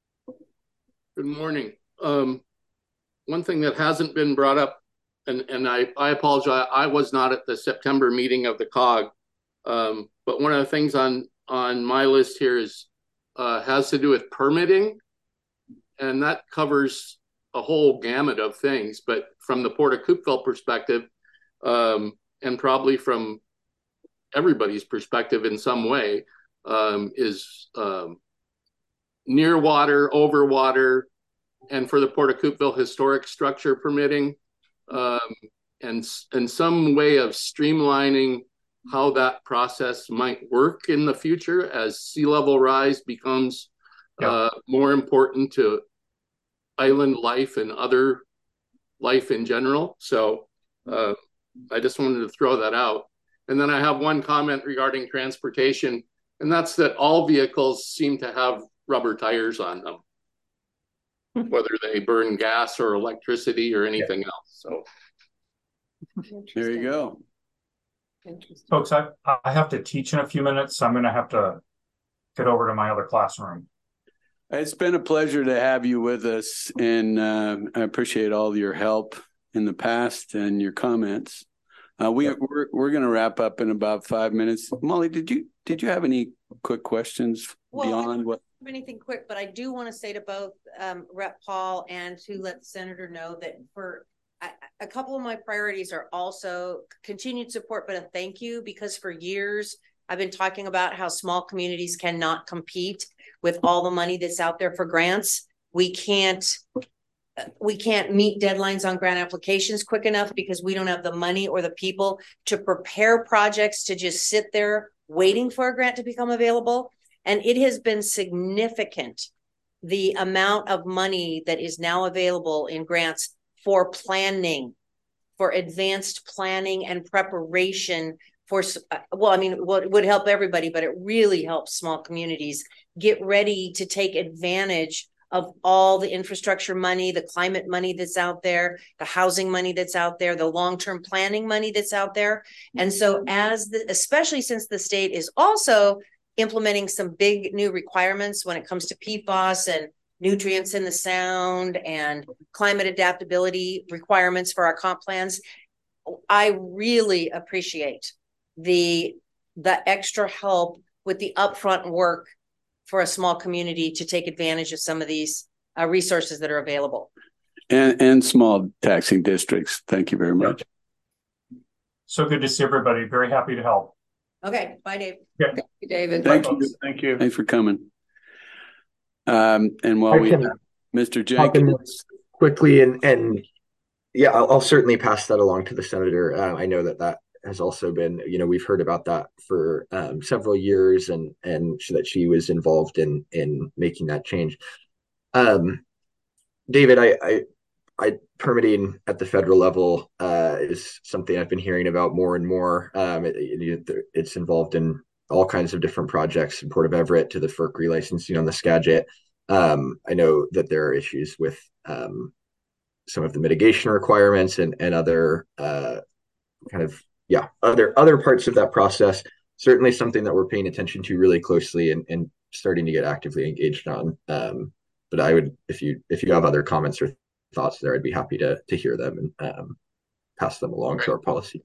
good morning. Um, one thing that hasn't been brought up. And, and I, I apologize, I was not at the September meeting of the C O G, um, but one of the things on, on my list here is uh, has to do with permitting, and that covers a whole gamut of things. But from the Port of Coupeville perspective, um, and probably from everybody's perspective in some way, um, is um, near water, over water, and for the Port of Coupeville historic structure permitting. Um, and and some way of streamlining how that process might work in the future as sea level rise becomes yeah. uh, more important to island life and other life in general. So uh, I just wanted to throw that out. And then I have one comment regarding transportation, and that's that all vehicles seem to have rubber tires on them, whether they burn gas or electricity or anything else. So there you go. Folks, I, I have to teach in a few minutes, so I'm going to have to get over to my other classroom. It's been a pleasure to have you with us, and uh, I appreciate all your help in the past and your comments. Uh, we, we're we're going to wrap up in about five minutes. Molly, did you did you have any quick questions well, beyond what? Anything quick, but I do want to say to both um, Rep Paul and to let the senator know that for I, a couple of my priorities are also continued support, but a thank you, because for years I've been talking about how small communities cannot compete with all the money that's out there for grants. We can't we can't meet deadlines on grant applications quick enough because we don't have the money or the people to prepare projects to just sit there waiting for a grant to become available. And it has been significant, the amount of money that is now available in grants for planning, for advanced planning and preparation for, well, I mean, well, it would help everybody, but it really helps small communities get ready to take advantage of all the infrastructure money, the climate money that's out there, the housing money that's out there, the long-term planning money that's out there. And so as the, especially since the state is also implementing some big new requirements when it comes to P FAS and nutrients in the sound and climate adaptability requirements for our comp plans, I really appreciate the, the extra help with the upfront work for a small community to take advantage of some of these uh, resources that are available. And, and small taxing districts. Thank you very much. So good to see everybody. Very happy to help. Okay. Bye, Dave. Yeah. Thank you, David. Thank Bye, you. folks. Thank you. Thanks for coming. Um, and while I we can have Mister hop in Jenkins. quickly, and and yeah, I'll, I'll certainly pass that along to the senator. Uh, I know that that has also been, you know, we've heard about that for um, several years, and and that she was involved in in making that change. Um, David, I, I, I permitting at the federal level uh, is something I've been hearing about more and more. Um, it, it, it's involved in all kinds of different projects, from Port of Everett to the FERC relicensing on the Skagit. Um, I know that there are issues with um, some of the mitigation requirements and and other uh, kind of yeah other other parts of that process. Certainly something that we're paying attention to really closely and, and starting to get actively engaged on. Um, but I would, if you if you have other comments or thoughts there, I'd be happy to to hear them and um, pass them along to our policy.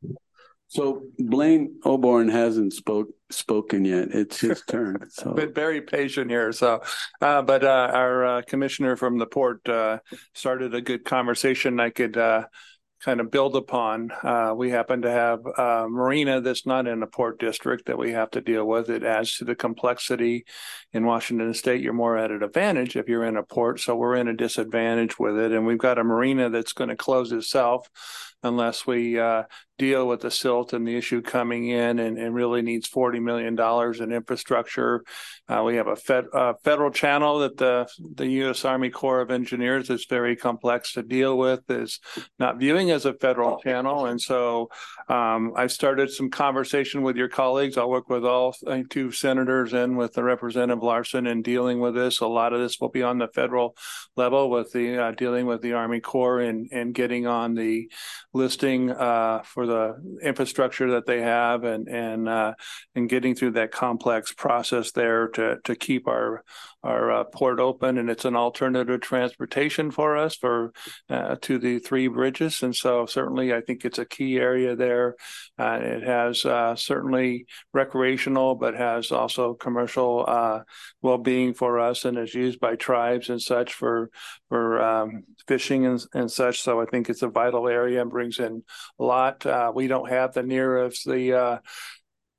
So Blaine Oborn hasn't spoke spoken yet. It's his turn. So I've been very patient here. So, uh, but uh, our uh, commissioner from the port uh, started a good conversation I could uh, kind of build upon. Uh, we happen to have a marina that's not in a port district that we have to deal with. It adds to the complexity. In Washington State, you're more at an advantage if you're in a port. So we're in a disadvantage with it. And we've got a marina that's going to close itself unless we uh, deal with the silt and the issue coming in, and, and really needs forty million dollars in infrastructure. Uh, we have a fed, uh, federal channel that the, the U S Army Corps of Engineers is very complex to deal with, is not viewing as a federal channel. And so um, I've started some conversation with your colleagues. I'll work with all two senators and with the Representative Larson in dealing with this. A lot of this will be on the federal level with the uh, dealing with the Army Corps and, and getting on the listing uh, for the infrastructure that they have, and and uh, and getting through that complex process there to to keep our our uh, port open. And it's an alternative transportation for us for uh, to the three bridges. And so certainly I think it's a key area there. Uh, it has uh, certainly recreational, but has also commercial uh, well-being for us, and is used by tribes and such for for um, fishing and, and such. So I think it's a vital area and brings in a lot. Uh, we don't have the near of the uh,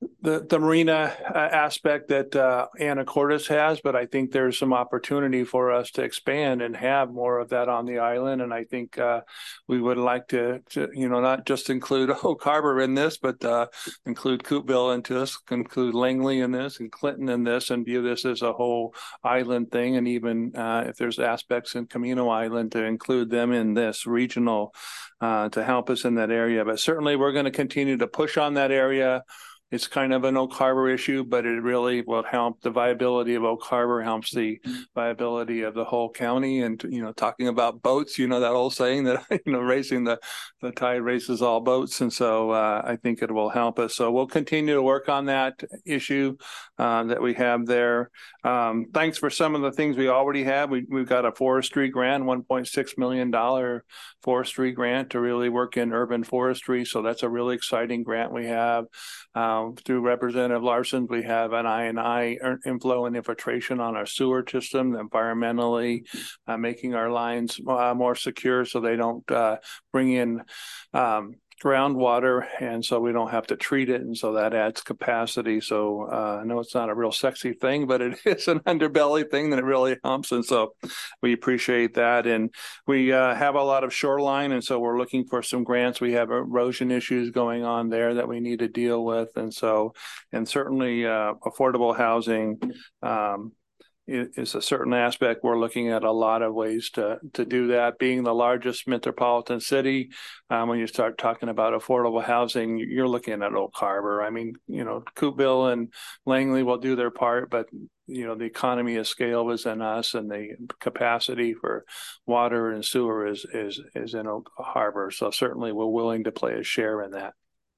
the the marina uh, aspect that uh, Anacortes has, but I think there's some opportunity for us to expand and have more of that on the island. And I think uh, we would like to, to, you know, not just include Oak Harbor in this, but uh, include Coupeville into this, include Langley in this, and Clinton in this, and view this as a whole island thing. And even uh, if there's aspects in Camino Island, to include them in this regional uh, to help us in that area. But certainly we're going to continue to push on that area. It's kind of an Oak Harbor issue, but it really will help the viability of Oak Harbor, helps the viability of the whole county. And, you know, talking about boats, you know, that old saying that, you know, racing the, the tide races all boats. And so uh, I think it will help us. So we'll continue to work on that issue uh, that we have there. Um, thanks for some of the things we already have. We, we've got a forestry grant, one point six million dollars forestry grant to really work in urban forestry. So that's a really exciting grant we have. Um, Through Representative Larson, we have an I and I inflow and infiltration on our sewer system, environmentally uh, making our lines uh, more secure so they don't uh, bring in um, groundwater, and so we don't have to treat it, and so that adds capacity. So uh, I know it's not a real sexy thing, but it is an underbelly thing that it really humps, and so we appreciate that. And we uh, have a lot of shoreline, and so we're looking for some grants. We have erosion issues going on there that we need to deal with, and so and certainly uh, affordable housing um, is a certain aspect. We're looking at a lot of ways to to do that. Being the largest metropolitan city, um, when you start talking about affordable housing, you're looking at Oak Harbor. I mean, you know, Coupeville and Langley will do their part, but you know, the economy of scale is in us, and the capacity for water and sewer is is is in Oak Harbor. So certainly, we're willing to play a share in that.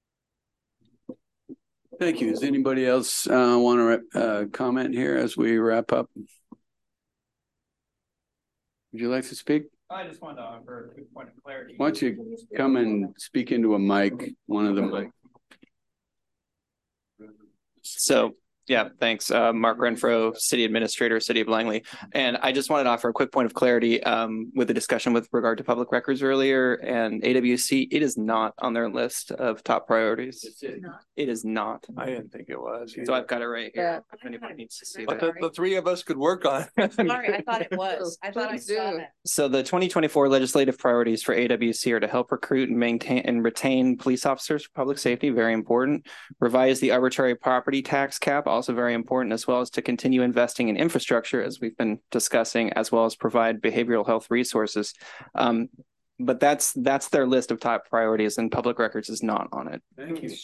Thank you. Does anybody else uh, want to uh, comment here as we wrap up? Would you like to speak? I just wanted to offer a quick point of clarity. Why don't you come and speak into a mic, one of the mic. So, yeah, thanks. Uh, Mark Renfro, City Administrator, City of Langley. And I just wanted to offer a quick point of clarity um, with the discussion with regard to public records earlier and A W C. It is not on their list of top priorities. It? it is not. I didn't think it was. Either. So I've got it right here. Yeah. If anybody needs to see but that. The, the three of us could work on it. Sorry, I thought it was. I thought I saw that. So the twenty twenty-four legislative priorities for A W C are to help recruit and maintain and retain police officers for public safety, very important. Revise the arbitrary property tax cap, also very important, as well as to continue investing in infrastructure, as we've been discussing, as well as provide behavioral health resources. Um, but that's that's their list of top priorities, and public records is not on it. Thank you.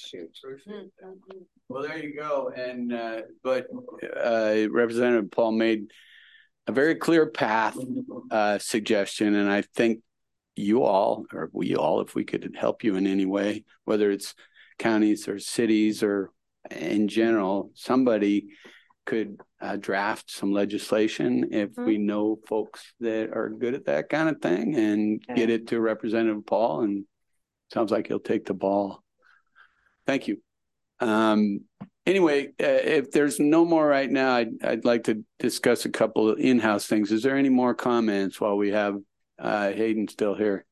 Well, there you go. And uh, but uh, Representative Paul made a very clear path uh, suggestion, and I think you all, or we all, if we could help you in any way, whether it's counties or cities or in general, somebody could uh, draft some legislation if mm-hmm. we know folks that are good at that kind of thing, and okay. get it to Representative Paul, and sounds like he'll take the ball. Thank you. Um, anyway, uh, if there's no more right now, I'd, I'd like to discuss a couple of in-house things. Is there any more comments while we have uh, Hayden still here?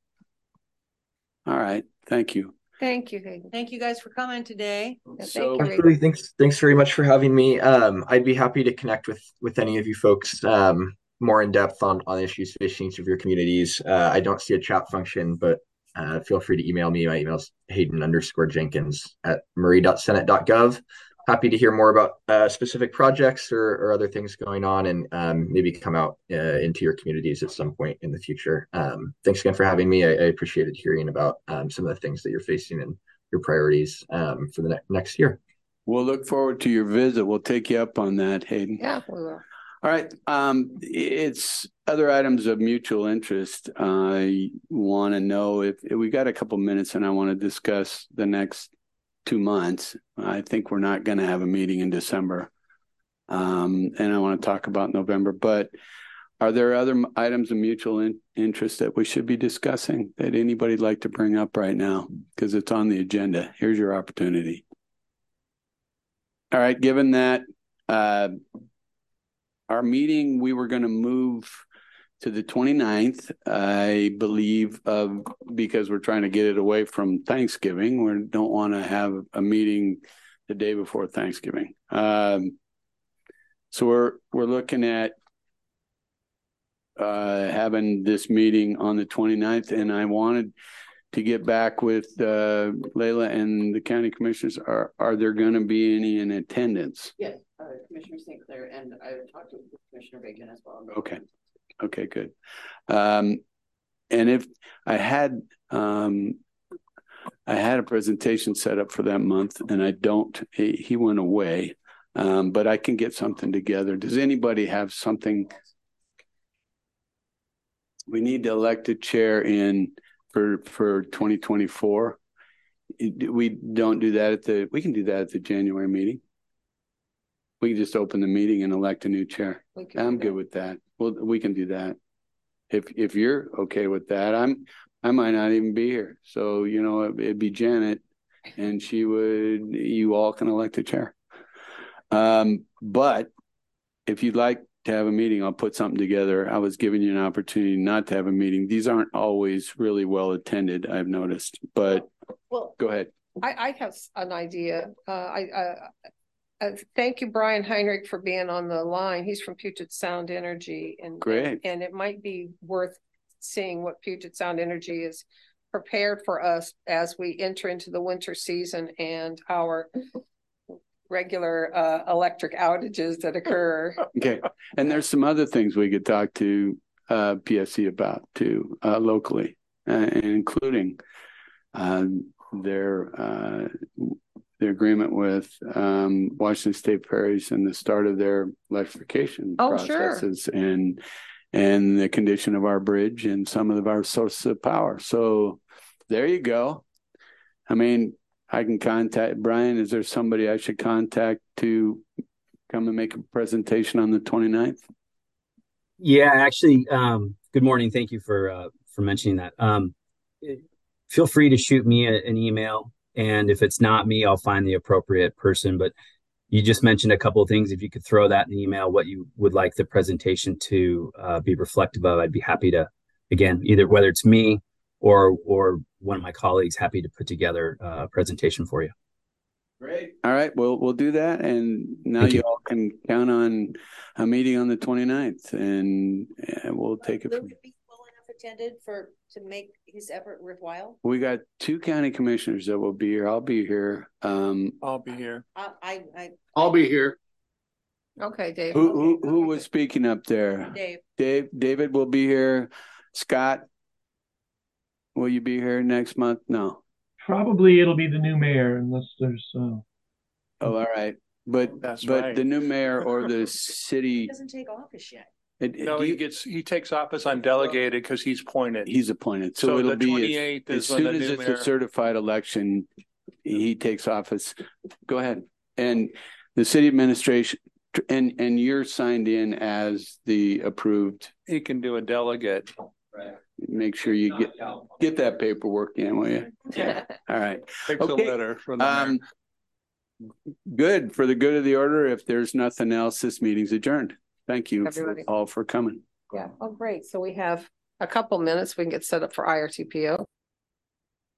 All right. Thank you. Thank you, Hayden. Thank you guys for coming today. Yeah, so, thank you, Absolutely. Thanks. Thanks very much for having me. Um, I'd be happy to connect with with any of you folks um, more in depth on on issues facing each of your communities. Uh, I don't see a chat function, but uh, feel free to email me. My email's Hayden underscore Jenkins at murray dot senate dot gov. Happy to hear more about uh, specific projects or, or other things going on, and um, maybe come out uh, into your communities at some point in the future. Um, thanks again for having me. I, I appreciated hearing about um, some of the things that you're facing and your priorities um, for the ne- next year. We'll look forward to your visit. We'll take you up on that, Hayden. Yeah, we will. All right. Um, it's other items of mutual interest. I want to know if, if we got a couple minutes, and I want to discuss the next two months. I think we're not going to have a meeting in December. Um, and I want to talk about November, but are there other items of mutual in- interest that we should be discussing that anybody'd like to bring up right now? Because it's on the agenda. Here's your opportunity. All right. Given that uh, our meeting, we were going to move to the twenty-ninth, I believe, of because we're trying to get it away from Thanksgiving. We don't want to have a meeting the day before Thanksgiving. Um, so we're we're looking at uh, having this meeting on the twenty-ninth, and I wanted to get back with uh, Layla and the county commissioners. Are are there going to be any in attendance? Yes, uh, Commissioner Saint Clair, and I talked to Commissioner Bacon as well. Okay, okay, good. Um, and if I had um, I had a presentation set up for that month, and I don't. He, he went away, um, but I can get something together. Does anybody have something? We need to elect a chair in for for twenty twenty-four. We don't do that at the. We can do that at the January meeting. We can just open the meeting and elect a new chair. I'm good with that. Well, we can do that. If if you're okay with that, I'm. I might not even be here. So, you know, it, it'd be Janet, and she would, you all can elect a chair. Um, but if you'd like to have a meeting, I'll put something together. I was giving you an opportunity not to have a meeting. These aren't always really well attended, I've noticed, but well, go ahead. I, I have an idea. Uh, I, uh, uh, thank you, Brian Heinrich, for being on the line. He's from Puget Sound Energy, and great. And it might be worth seeing what Puget Sound Energy is prepared for us as we enter into the winter season and our regular uh, electric outages that occur. Okay. And there's some other things we could talk to uh, P S C about too, uh, locally, uh, including uh, their uh, their agreement with um, Washington State Ferries and the start of their electrification oh, processes sure. and and the condition of our bridge and some of our sources of power. So there you go. I mean, I can contact Brian. Is there somebody I should contact to come and make a presentation on the twenty-ninth? Yeah, actually, um, good morning. Thank you for uh, for mentioning that. Um, feel free to shoot me a, an email. And if it's not me, I'll find the appropriate person. But you just mentioned a couple of things. If you could throw that in the email, what you would like the presentation to uh, be reflective of, I'd be happy to, again, either whether it's me or or one of my colleagues, happy to put together a presentation for you. Great. All right. Well, we'll do that. And now you, you all can count on a meeting on the twenty-ninth, and, and we'll take it Will from it be well enough attended for to make his effort worthwhile? We got two county commissioners that will be here. I'll be here. Um, I'll be here. I, I, I I'll be here. Okay, Dave. Who who, who was speaking up there? Dave. Dave. David will be here. Scott, will you be here next month? No. Probably it'll be the new mayor unless there's. Uh... Oh, all right. But That's but right. the new mayor or the city He doesn't take office yet. It, it, No, he gets he takes office on delegated because he's appointed. He's appointed, so, So it'll the be twenty-eighth as, is as when soon the as new it's mayor- a certified election, he takes office. Go ahead, and the city administration, and and you're signed in as the approved. He can do a delegate. Right. Make sure you get get that paperwork in, will you? Yeah. All right. Takes Okay. a letter from the Um, good. For the good of the order, if there's nothing else, this meeting's adjourned. Thank you Everybody. all for coming. Yeah. Oh, great. So we have a couple minutes. We can get set up for I R T P O.